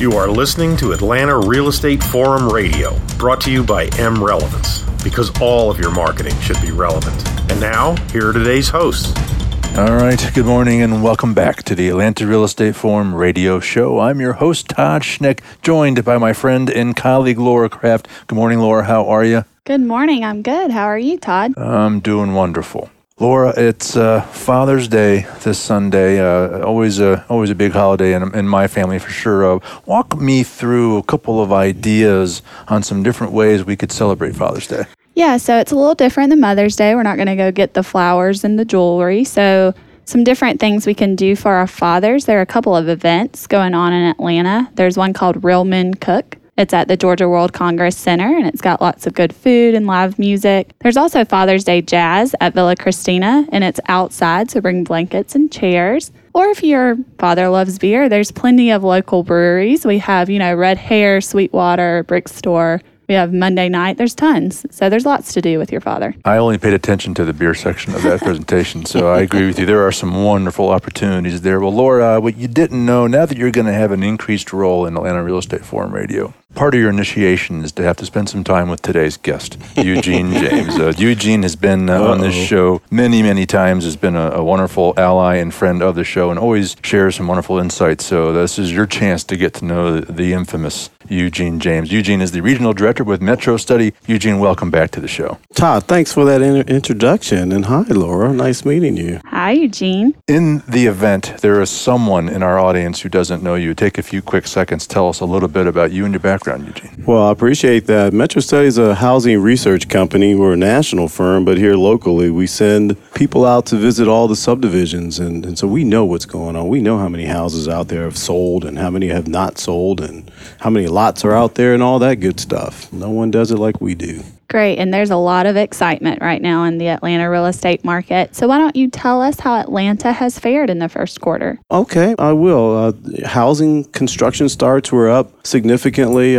You are listening to Atlanta Real Estate Forum Radio, brought to you by M Relevance, because all of your marketing should be relevant. And now, here are today's hosts. All right, good morning and welcome back to the Atlanta Real Estate Forum radio show. I'm your host, Todd Schneck, joined by my friend and colleague, Laura Kraft. Good morning, Laura. How are you? Good morning. I'm good. How are you, Todd? I'm doing wonderful. Laura, it's Father's Day this Sunday, always a big holiday in my family for sure. Walk me through a couple of ideas on some different ways we could celebrate Father's Day. Yeah, so it's a little different than Mother's Day. We're not going to go get the flowers and the jewelry. So some different things we can do for our fathers. There are a couple of events going on in Atlanta. There's one called Real Men Cook. It's at the Georgia World Congress Center, and it's got lots of good food and live music. There's also Father's Day Jazz at Villa Christina, and it's outside, so bring blankets and chairs. Or if your father loves beer, there's plenty of local breweries. We have, Red Hare, Sweetwater, Brick Store. We have Monday night. There's tons. So there's lots to do with your father. I only paid attention to the beer section of that presentation, so I agree with you. There are some wonderful opportunities there. Well, Laura, what you didn't know, now that you're going to have an increased role in Atlanta Real Estate Forum Radio, part of your initiation is to have to spend some time with today's guest, Eugene James. Eugene has been on this show many times, has been a wonderful ally and friend of the show, and always shares some wonderful insights. So this is your chance to get to know the infamous Eugene James. Eugene is the regional director with Metro Study. Eugene, welcome back to the show. Todd, thanks for that introduction. And hi, Laura. Nice meeting you. Hi, Eugene. In the event there is someone in our audience who doesn't know you, take a few quick seconds, tell us a little bit about you and your background, Eugene. Well, I appreciate that. Metro Study is a housing research company. We're a national firm, but here locally, we send people out to visit all the subdivisions. And so we know what's going on. We know how many houses out there have sold and how many have not sold and how many lots are out there and all that good stuff. No one does it like we do. Great. And there's a lot of excitement right now in the Atlanta real estate market. So why don't you tell us how Atlanta has fared in the first quarter? Okay, I will. Housing construction starts were up significantly,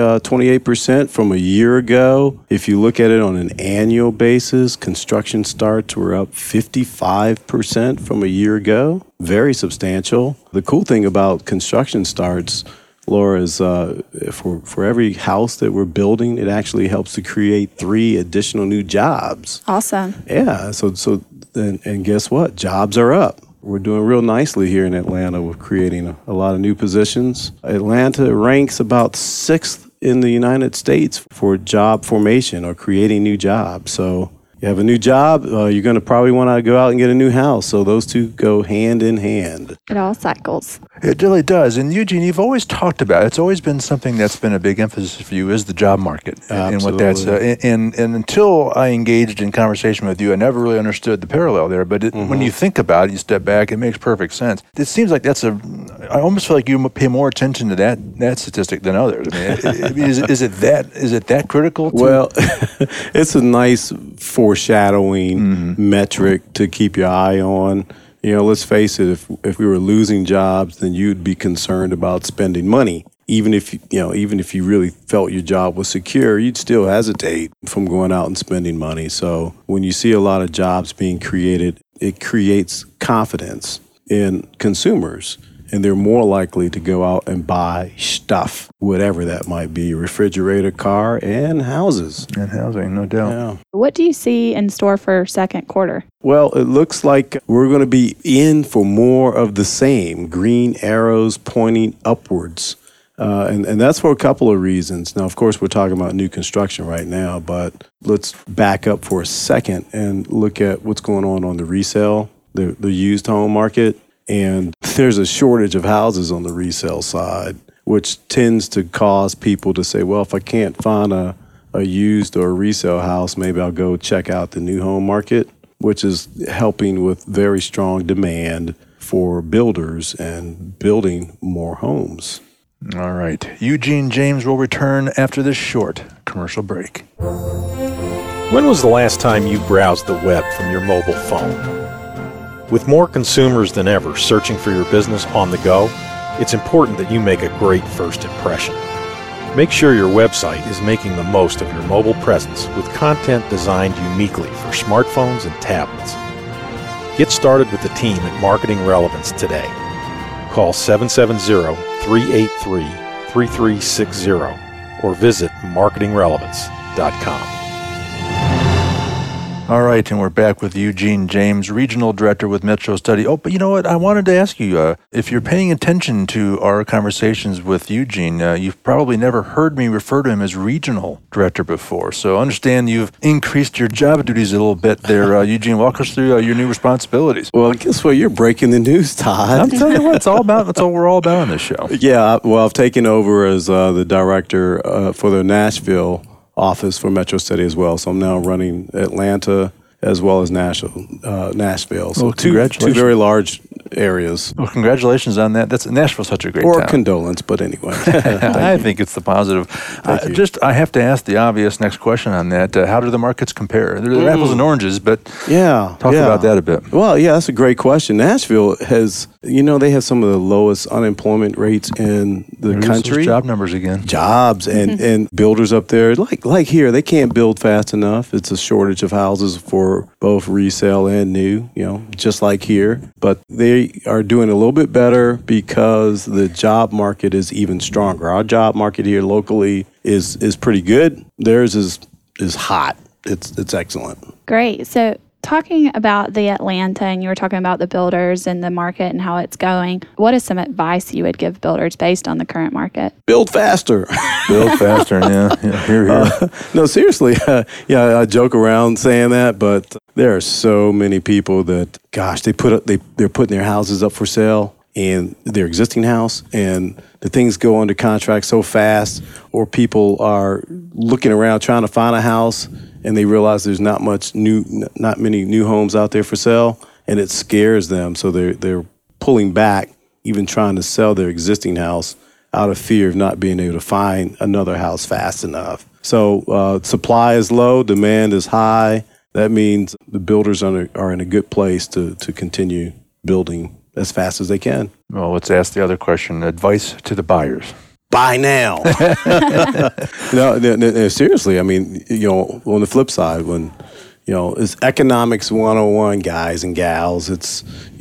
28% from a year ago. If you look at it on an annual basis, construction starts were up 55% from a year ago. Very substantial. The cool thing about construction starts, Laura, is for every house that we're building, it actually helps to create 3 additional new jobs. Awesome. Yeah. And guess what? Jobs are up. We're doing real nicely here in Atlanta with creating a lot of new positions. Atlanta ranks about 6th in the United States for job formation or creating new jobs. So you have a new job, you're going to probably want to go out and get a new house. So those two go hand in hand. It all cycles. It really does. And Eugene, you've always talked about, it's always been something that's been a big emphasis for you is the job market. Absolutely. And what that's, and until I engaged in conversation with you, I never really understood the parallel there. But when you think about it, you step back, it makes perfect sense. It seems like I almost feel like you pay more attention to that statistic than others. I mean, is it that critical? Well, it's a nice foreshadowing metric to keep your eye on. Let's face it, if we were losing jobs, then you'd be concerned about spending money. Even if you really felt your job was secure, you'd still hesitate from going out and spending money. So when you see a lot of jobs being created, it creates confidence in consumers. And they're more likely to go out and buy stuff, whatever that might be, refrigerator, car, and houses. And housing, no doubt. Yeah. What do you see in store for second quarter? Well, it looks like we're going to be in for more of the same, green arrows pointing upwards. And that's for a couple of reasons. Now, of course, we're talking about new construction right now, but let's back up for a second and look at what's going on the resale, the used home market. And there's a shortage of houses on the resale side, which tends to cause people to say, well, if I can't find a used or a resale house, maybe I'll go check out the new home market, which is helping with very strong demand for builders and building more homes. All right. Eugene James will return after this short commercial break. When was the last time you browsed the web from your mobile phone? With more consumers than ever searching for your business on the go, it's important that you make a great first impression. Make sure your website is making the most of your mobile presence with content designed uniquely for smartphones and tablets. Get started with the team at Marketing Relevance today. Call 770-383-3333 3360 or visit marketingrelevance.com. All right, and we're back with Eugene James, Regional Director with Metro Study. Oh, but you know what? I wanted to ask you, if you're paying attention to our conversations with Eugene, you've probably never heard me refer to him as Regional Director before. So I understand you've increased your job duties a little bit there. Eugene, walk us through your new responsibilities. Well, guess what? You're breaking the news, Todd. I'm telling you what, that's what we're all about on this show. Yeah, well, I've taken over as the director for the Nashville office for Metro Study as well. So I'm now running Atlanta as well as Nashville. So two very large areas. Well, congratulations on that. Nashville's such a great town. Or condolence, but anyway. I think it's the positive. I have to ask the obvious next question on that. How do the markets compare? They're apples and oranges, but talk about that a bit. Well, yeah, that's a great question. Nashville has, they have some of the lowest unemployment rates in the country. Those job numbers again. Jobs and builders up there, like here, they can't build fast enough. It's a shortage of houses for both resale and new, just like here. But they are doing a little bit better because the job market is even stronger. Our job market here locally is pretty good. Theirs is hot. It's excellent. Great. So talking about the Atlanta, and you were talking about the builders and the market and how it's going, what is some advice you would give builders based on the current market? Build faster. Build faster, yeah. Here. No, seriously. I joke around saying that, but there are so many people that, gosh, they're putting their houses up for sale and their existing house, and the things go under contract so fast, or people are looking around trying to find a house and they realize there's not many new homes out there for sale, and it scares them. So they're pulling back, even trying to sell their existing house out of fear of not being able to find another house fast enough. So supply is low, demand is high. That means the builders are in a good place to continue building as fast as they can. Well, let's ask the other question. Advice to the buyers. Buy now. No, seriously. I mean, on the flip side, when, it's economics 101, guys and gals. It's,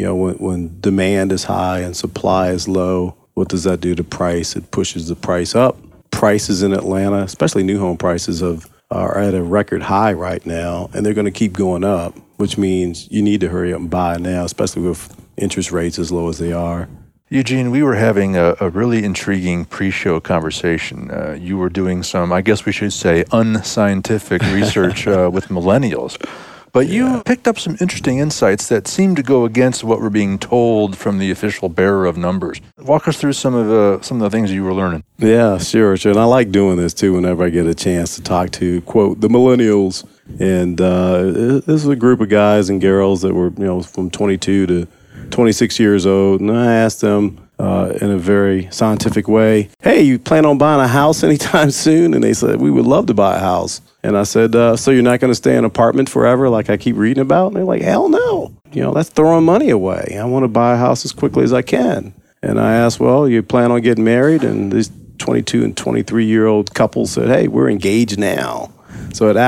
when demand is high and supply is low, what does that do to price? It pushes the price up. Prices in Atlanta, especially new home prices, are at a record high right now, and they're going to keep going up, which means you need to hurry up and buy now, especially with interest rates as low as they are. Eugene, we were having a really intriguing pre-show conversation. You were doing some, I guess we should say, unscientific research with millennials. But you picked up some interesting insights that seem to go against what we're being told from the official bearer of numbers. Walk us through some of the things you were learning. Yeah, sure. And I like doing this too whenever I get a chance to talk to, quote, the millennials. And this is a group of guys and girls that were, from 22 to 26 years old. And I asked them in a very scientific way, hey, you plan on buying a house anytime soon? And they said, we would love to buy a house. And I said, so you're not going to stay in an apartment forever like I keep reading about? And they're like, hell no. That's throwing money away. I want to buy a house as quickly as I can. And I asked, well, you plan on getting married? And these 22 and 23-year-old couples said, hey, we're engaged now. So it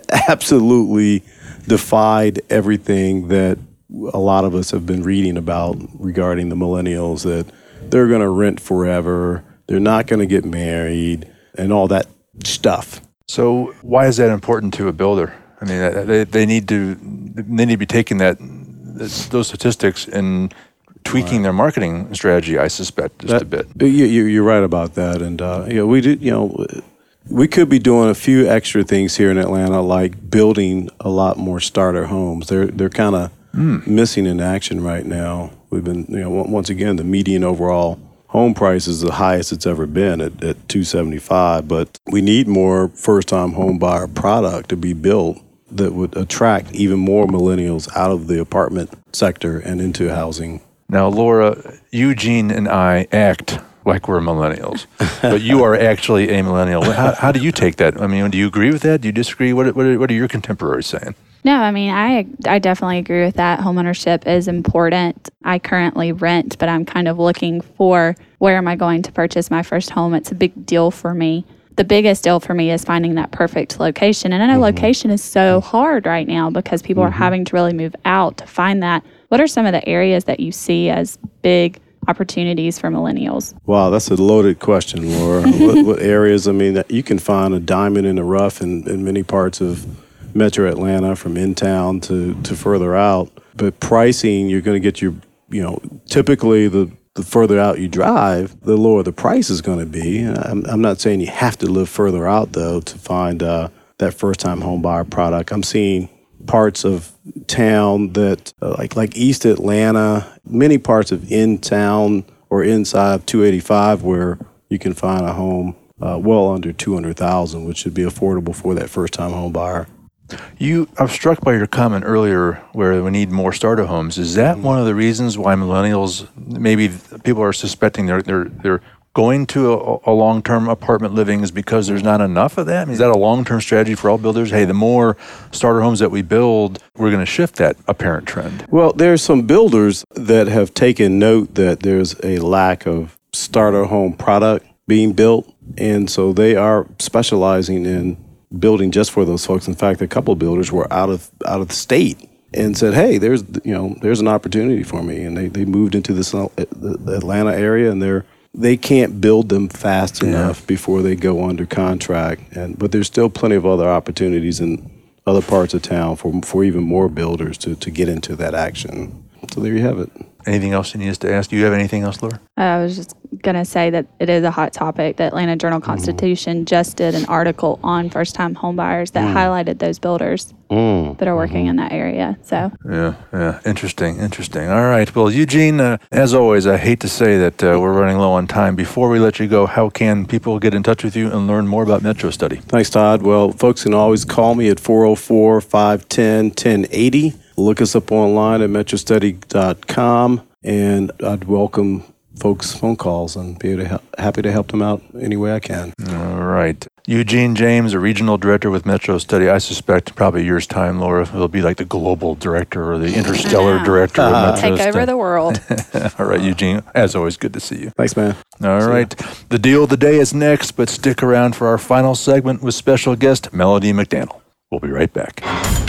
absolutely defied everything that a lot of us have been reading about regarding the millennials, that they're going to rent forever, they're not going to get married, and all that stuff. So why is that important to a builder? I mean, they need to be taking those statistics and tweaking their marketing strategy, I suspect, just a bit. You're right about that, and we do. We could be doing a few extra things here in Atlanta, like building a lot more starter homes. They're kind of missing in action right now. We've been, once again, the median overall home price is the highest it's ever been at $275, but we need more first-time home buyer product to be built that would attract even more millennials out of the apartment sector and into housing. Now, Laura, Eugene and I act like we're millennials, but you are actually a millennial. How do you take that? I mean, do you agree with that? Do you disagree? What are your contemporaries saying? No, I mean, I definitely agree with that. Homeownership is important. I currently rent, but I'm kind of looking for where am I going to purchase my first home. It's a big deal for me. The biggest deal for me is finding that perfect location. And I know location is so hard right now because people are having to really move out to find that. What are some of the areas that you see as big opportunities for millennials? Wow, that's a loaded question, Laura. What areas? I mean, you can find a diamond in the rough in many parts of Metro Atlanta, from in town to further out. But pricing, you're going to get typically the further out you drive, the lower the price is going to be. I'm not saying you have to live further out, though, to find that first-time home buyer product. I'm seeing parts of town that, like East Atlanta, many parts of in town or inside 285, where you can find a home well under $200,000, which should be affordable for that first-time home buyer. I'm struck by your comment earlier where we need more starter homes. Is that one of the reasons why millennials, maybe people are suspecting they're going to a long-term apartment living, is because there's not enough of that? I mean, is that a long-term strategy for all builders? Hey, the more starter homes that we build, we're going to shift that apparent trend. Well, there's some builders that have taken note that there's a lack of starter home product being built, and so they are specializing in building just for those folks. In fact, a couple of builders were out of the state and said, "Hey, there's an opportunity for me," and they moved into the Atlanta area, and they can't build them fast enough before they go under contract. But there's still plenty of other opportunities in other parts of town for even more builders to get into that action. So there you have it. Anything else you need us to ask? Do you have anything else, Laura? I was just going to say that it is a hot topic. The Atlanta Journal-Constitution just did an article on first-time homebuyers that highlighted those builders that are working in that area. So Yeah. Interesting. All right. Well, Eugene, as always, I hate to say that we're running low on time. Before we let you go, how can people get in touch with you and learn more about Metro Study? Thanks, Todd. Well, folks can always call me at 404-510-1080. Look us up online at metrostudy.com, and I'd welcome folks' phone calls and be happy to help them out any way I can. All right. Eugene James, a regional director with Metro Study. I suspect probably a year's time, Laura, it'll be like the global director or the interstellar director of Metro Study. Take over the world. All right, Eugene, as always, good to see you. Thanks, man. All right. The deal of the day is next, but stick around for our final segment with special guest Melody McDaniel. We'll be right back.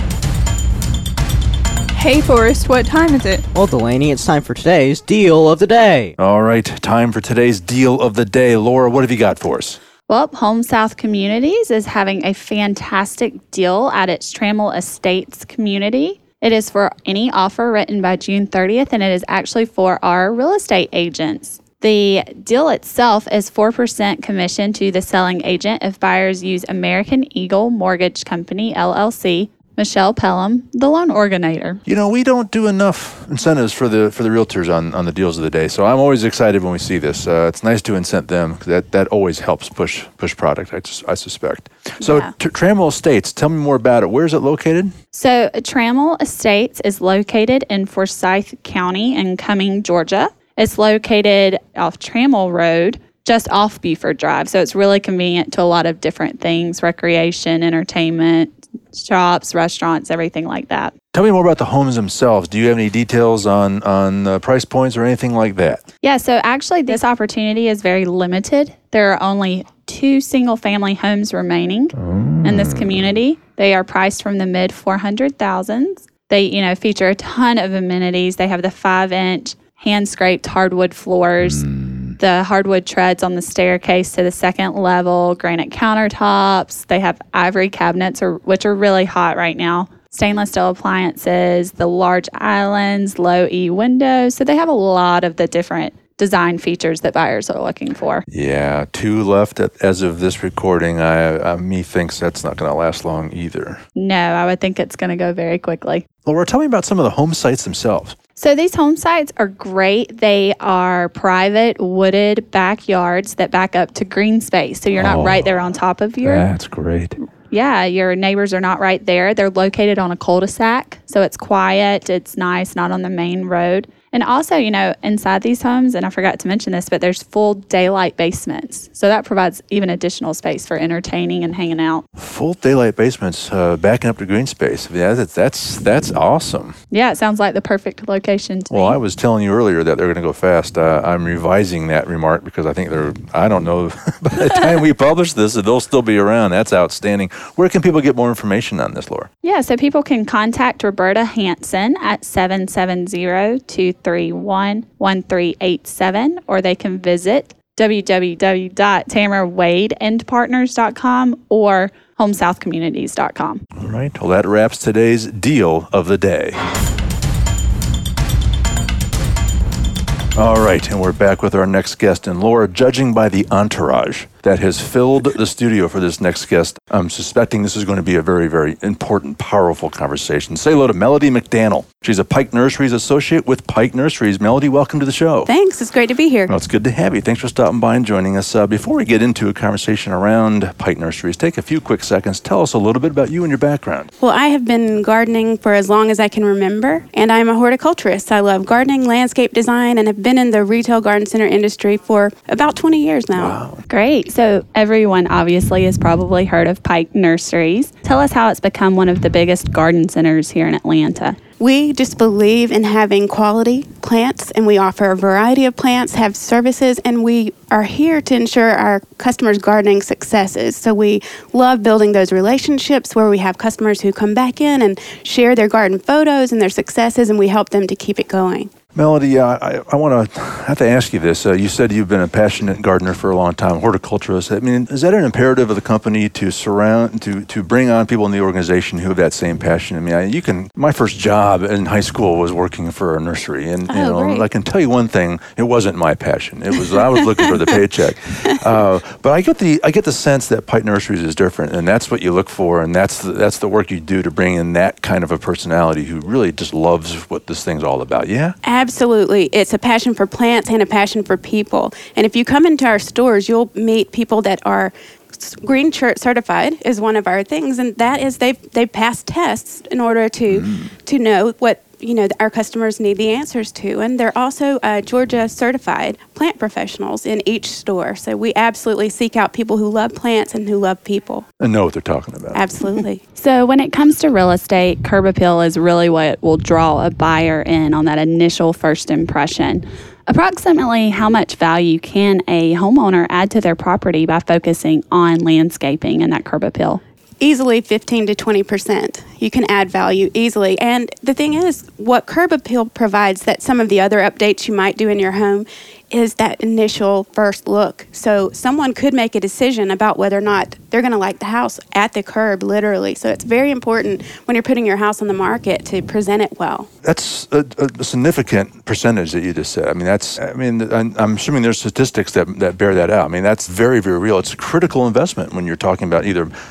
Hey, Forrest, what time is it? Well, Delaney, it's time for today's Deal of the Day. All right, time for today's Deal of the Day. Laura, what have you got for us? Well, Home South Communities is having a fantastic deal at its Trammell Estates community. It is for any offer written by June 30th, and it is actually for our real estate agents. The deal itself is 4% commission to the selling agent if buyers use American Eagle Mortgage Company, LLC, Michelle Pelham, the loan originator. You know, we don't do enough incentives for the realtors on the deals of the day, so I'm always excited when we see this. It's nice to incent them, because that always helps push product, I suspect. So Trammell Estates, tell me more about it. Where is it located? So Trammell Estates is located in Forsyth County in Cumming, Georgia. It's located off Trammell Road, just off Buford Drive. So it's really convenient to a lot of different things: recreation, entertainment, shops, restaurants, everything like that. Tell me more about the homes themselves. Do you have any details on price points or anything like that? Yeah, so actually this opportunity is very limited. There are only 2 single-family homes remaining in this community. They are priced from the mid 400,000s. They, feature a ton of amenities. They have the 5-inch hand-scraped hardwood floors, the hardwood treads on the staircase to the second level, granite countertops. They have ivory cabinets, which are really hot right now, stainless steel appliances, the large islands, low E windows. So they have a lot of the different design features that buyers are looking for. Yeah, 2 left as of this recording. Me thinks that's not going to last long either. No, I would think it's going to go very quickly. Laura, tell me about some of the home sites themselves. So these home sites are great. They are private wooded backyards that back up to green space. So you're not right there on top of your... That's great. Yeah, your neighbors are not right there. They're located on a cul-de-sac. So it's quiet, it's nice, not on the main road. And also, inside these homes, and I forgot to mention this, but there's full daylight basements. So that provides even additional space for entertaining and hanging out. Full daylight basements backing up to green space. Yeah, that's awesome. Yeah, it sounds like the perfect location to me. Well, I was telling you earlier that they're going to go fast. I'm revising that remark because I think I don't know, by the time we publish this, they'll still be around. That's outstanding. Where can people get more information on this, Laura? Yeah, so people can contact Roberta Hanson at 770-23 831-1387, or they can visit www.tamerwadeandpartners.com or homesouthcommunities.com. All right. Well, that wraps today's deal of the day. All right, and we're back with our next guest. And Laura, judging by the entourage that has filled the studio for this next guest, I'm suspecting this is going to be a very, very important, powerful conversation. Say hello to Melody McDaniel. She's a Pike Nurseries associate with Pike Nurseries. Melody, welcome to the show. Thanks. It's great to be here. Well, it's good to have you. Thanks for stopping by and joining us. Before we get into a conversation around Pike Nurseries, take a few quick seconds. Tell us a little bit about you and your background. Well, I have been gardening for as long as I can remember, and I'm a horticulturist. I love gardening, landscape design, and have been in the retail garden center industry for about 20 years now. Wow. Great. So everyone obviously has probably heard of Pike Nurseries. Tell us how it's become one of the biggest garden centers here in Atlanta. We just believe in having quality plants, and we offer a variety of plants, have services, and we are here to ensure our customers' gardening successes. So we love building those relationships where we have customers who come back in and share their garden photos and their successes, and we help them to keep it going. Melody, I have to ask you this. You said you've been a passionate gardener for a long time, horticulturist. I mean, is that an imperative of the company to bring on people in the organization who have that same passion? I mean, my first job in high school was working for a nursery, and great. I can tell you one thing: it wasn't my passion. I was looking for the paycheck. But I get the sense that Pike Nurseries is different, and that's what you look for, and that's the work you do to bring in that kind of a personality who really just loves what this thing's all about. Yeah. Absolutely. It's a passion for plants and a passion for people. And if you come into our stores, you'll meet people that are Green Church certified is one of our things, and that is they've passed tests in order to know what our customers need the answers to. And they're also Georgia certified plant professionals in each store. So we absolutely seek out people who love plants and who love people. And know what they're talking about. Absolutely. So when it comes to real estate, curb appeal is really what will draw a buyer in on that initial first impression. Approximately how much value can a homeowner add to their property by focusing on landscaping and that curb appeal? Easily 15 to 20%. You can add value easily. And the thing is, what curb appeal provides that some of the other updates you might do in your home is that initial first look. So someone could make a decision about whether or not they're going to like the house at the curb, literally. So it's very important when you're putting your house on the market to present it well. That's a significant percentage that you just said. I'm assuming there's statistics that bear that out. I mean, that's very, very real. It's a critical investment when you're talking about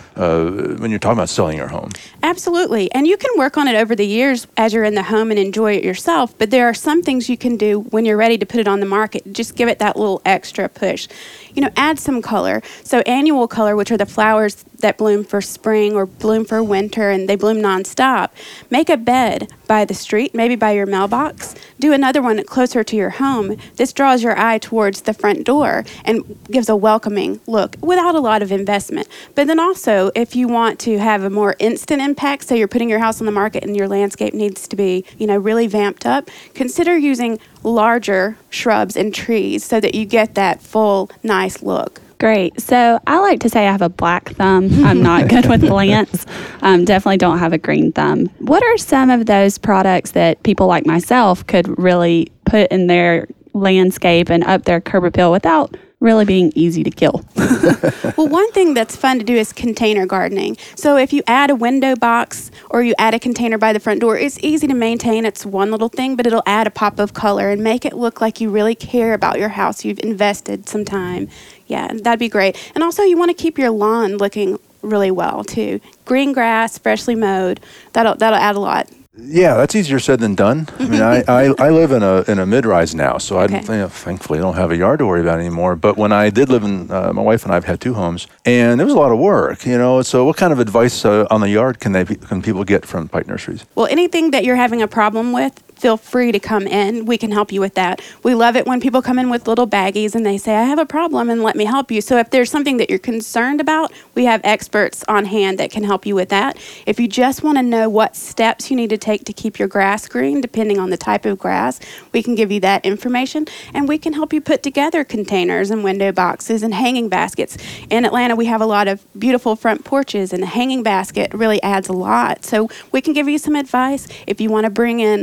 selling your home. Absolutely. And you can work on it over the years as you're in the home and enjoy it yourself. But there are some things you can do when you're ready to put it on the market. Just give it that little extra push. Add some color. So annual color, which are the flowers that bloom for spring or bloom for winter, and they bloom nonstop. Make a bed by the street, maybe by your mailbox. Do another one closer to your home. This draws your eye towards the front door and gives a welcoming look without a lot of investment. But then also, if you want to have a more instant impact, so you're putting your house on the market and your landscape needs to be, really vamped up, consider using larger shrubs and trees so that you get that full, nice look. Great. So I like to say I have a black thumb. I'm not good with plants. Definitely don't have a green thumb. What are some of those products that people like myself could really put in their landscape and up their curb appeal without really being easy to kill? Well, one thing that's fun to do is container gardening. So if you add a window box or you add a container by the front door, it's easy to maintain. It's one little thing, but it'll add a pop of color and make it look like you really care about your house. You've invested some time. Yeah, that'd be great. And also you want to keep your lawn looking really well too. Green grass, freshly mowed, that'll add a lot. Yeah, that's easier said than done. I mean, I live in a mid-rise now, so thankfully I don't have a yard to worry about anymore. But when I did live in, my wife and I have had two homes, and it was a lot of work, So what kind of advice on the yard can people get from Pike Nurseries? Well, anything that you're having a problem with, feel free to come in. We can help you with that. We love it when people come in with little baggies and they say, I have a problem and let me help you. So if there's something that you're concerned about, we have experts on hand that can help you with that. If you just want to know what steps you need to take to keep your grass green, depending on the type of grass, we can give you that information. And we can help you put together containers and window boxes and hanging baskets. In Atlanta, we have a lot of beautiful front porches, and a hanging basket really adds a lot. So we can give you some advice. If you want to bring in a photo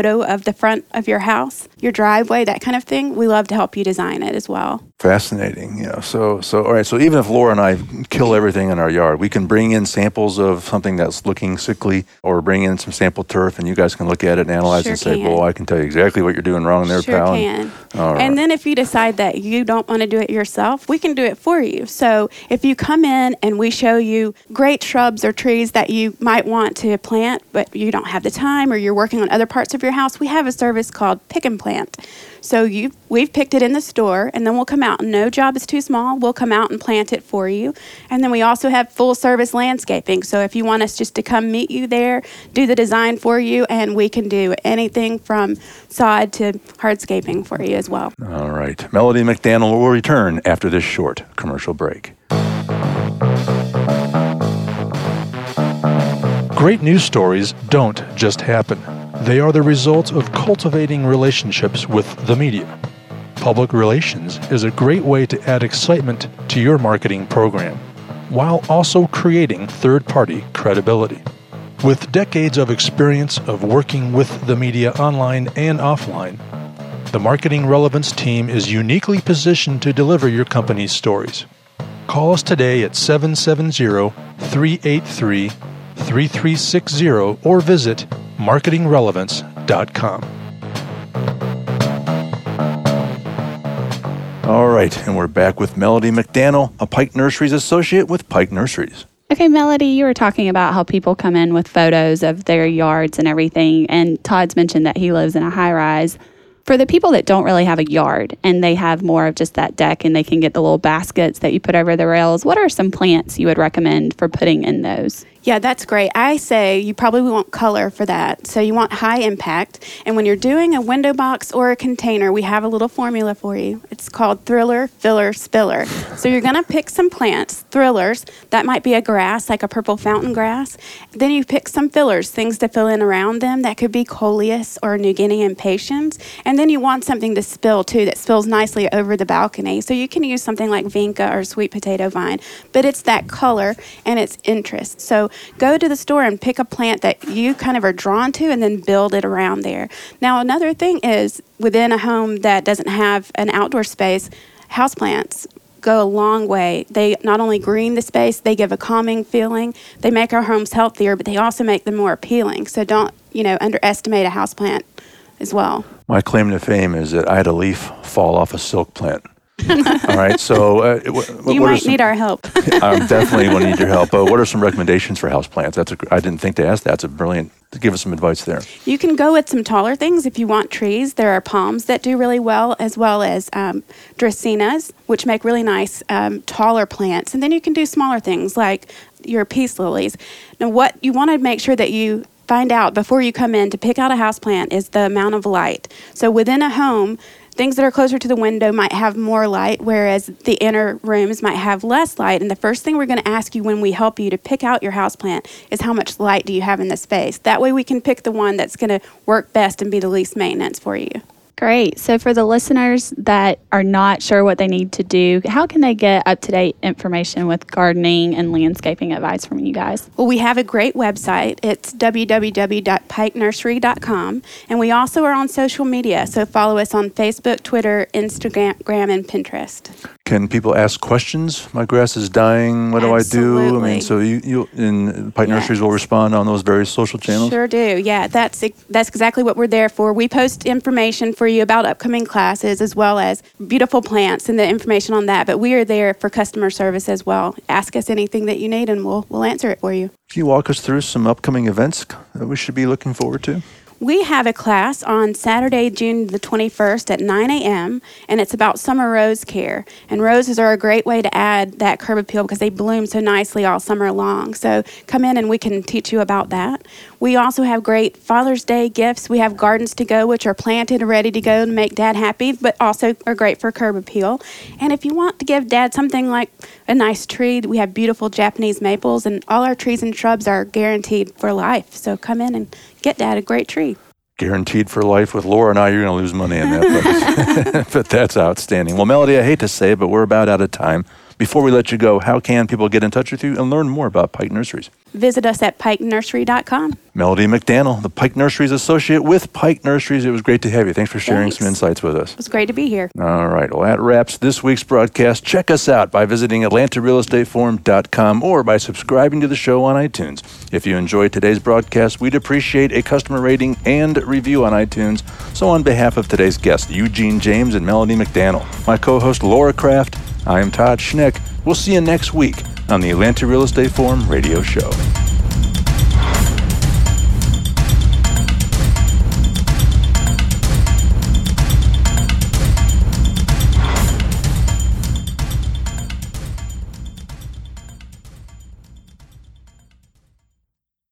photo of the front of your house, your driveway, that kind of thing, we love to help you design it as well. Fascinating. So all right. So even if Laura and I kill everything in our yard, we can bring in samples of something that's looking sickly, or bring in some sample turf, and you guys can look at it and analyze and say, well, I can tell you exactly what you're doing wrong there, Sure pal. can. All right. And then if you decide that you don't want to do it yourself, we can do it for you. So if you come in and we show you great shrubs or trees that you might want to plant, but you don't have the time, or you're working on other parts of your house, we have a service called Pick and Plant. So we've picked it in the store, and then we'll come out. No job is too small. We'll come out and plant it for you. And then we also have full service landscaping. So if you want us just to come meet you there, do the design for you, and we can do anything from sod to hardscaping for you as well. All right. Melody McDaniel will return after this short commercial break. Great news stories don't just happen. They are the result of cultivating relationships with the media. Public relations is a great way to add excitement to your marketing program, while also creating third-party credibility. With decades of experience of working with the media online and offline, the Marketing Relevance team is uniquely positioned to deliver your company's stories. Call us today at 770-383-3360 or visit marketingrelevance.com. All right, and we're back with Melody McDaniel, a Pike Nurseries associate with Pike Nurseries. Okay, Melody, you were talking about how people come in with photos of their yards and everything, and Todd's mentioned that he lives in a high-rise. For the people that don't really have a yard and they have more of just that deck and they can get the little baskets that you put over the rails, what are some plants you would recommend for putting in those? Yeah, that's great. I say you probably want color for that. So you want high impact. And when you're doing a window box or a container, we have a little formula for you. It's called Thriller, Filler, Spiller. So you're going to pick some plants, thrillers. That might be a grass, like a purple fountain grass. Then you pick some fillers, things to fill in around them. That could be coleus or New Guinea impatiens. And then you want something to spill, too, that spills nicely over the balcony. So you can use something like vinca or sweet potato vine. But it's that color and its interest. So go to the store and pick a plant that you kind of are drawn to and then build it around there. Now, another thing is within a home that doesn't have an outdoor space, houseplants go a long way. They not only green the space, they give a calming feeling. They make our homes healthier, but they also make them more appealing. So don't, underestimate a houseplant as well. My claim to fame is that I had a leaf fall off a silk plant. All right, so you might need our help. I'm definitely going to need your help. But what are some recommendations for houseplants? I didn't think to ask that. That's a brilliant. Give us some advice there. You can go with some taller things if you want trees. There are palms that do really well, as well as dracaenas, which make really nice taller plants. And then you can do smaller things like your peace lilies. Now, what you want to make sure that you find out before you come in to pick out a houseplant is the amount of light. So within a home, things that are closer to the window might have more light, whereas the inner rooms might have less light. And the first thing we're going to ask you when we help you to pick out your houseplant is how much light do you have in the space. That way we can pick the one that's going to work best and be the least maintenance for you. Great. So for the listeners that are not sure what they need to do, how can they get up-to-date information with gardening and landscaping advice from you guys? Well, we have a great website. It's www.pikenursery.com. And we also are on social media. So follow us on Facebook, Twitter, Instagram, and Pinterest. Can people ask questions? My grass is dying. What do I do? I mean, so you in Pike Nurseries will respond on those various social channels? Sure do. Yeah, that's exactly what we're there for. We post information for you about upcoming classes as well as beautiful plants and the information on that. But we are there for customer service as well. Ask us anything that you need and we'll answer it for you. Can you walk us through some upcoming events that we should be looking forward to? We have a class on Saturday, June the 21st at 9 a.m., and it's about summer rose care. And roses are a great way to add that curb appeal because they bloom so nicely all summer long. So come in and we can teach you about that. We also have great Father's Day gifts. We have gardens to go, which are planted and ready to go to make Dad happy, but also are great for curb appeal. And if you want to give Dad something like a nice tree, we have beautiful Japanese maples, and all our trees and shrubs are guaranteed for life. So come in and get Dad a great tree. Guaranteed for life. With Laura and I, you're going to lose money on that. But that's outstanding. Well, Melody, I hate to say it, but we're about out of time. Before we let you go, how can people get in touch with you and learn more about Pike Nurseries? Visit us at pikenursery.com. Melody McDaniel, the Pike Nurseries associate with Pike Nurseries. It was great to have you. Thanks for sharing some insights with us. It was great to be here. All right. Well, that wraps this week's broadcast. Check us out by visiting AtlantaRealEstateForum.com or by subscribing to the show on iTunes. If you enjoyed today's broadcast, we'd appreciate a customer rating and review on iTunes. So on behalf of today's guests, Eugene James and Melody McDaniel, my co-host Laura Kraft, I am Todd Schneck. We'll see you next week on the Atlanta Real Estate Forum radio show.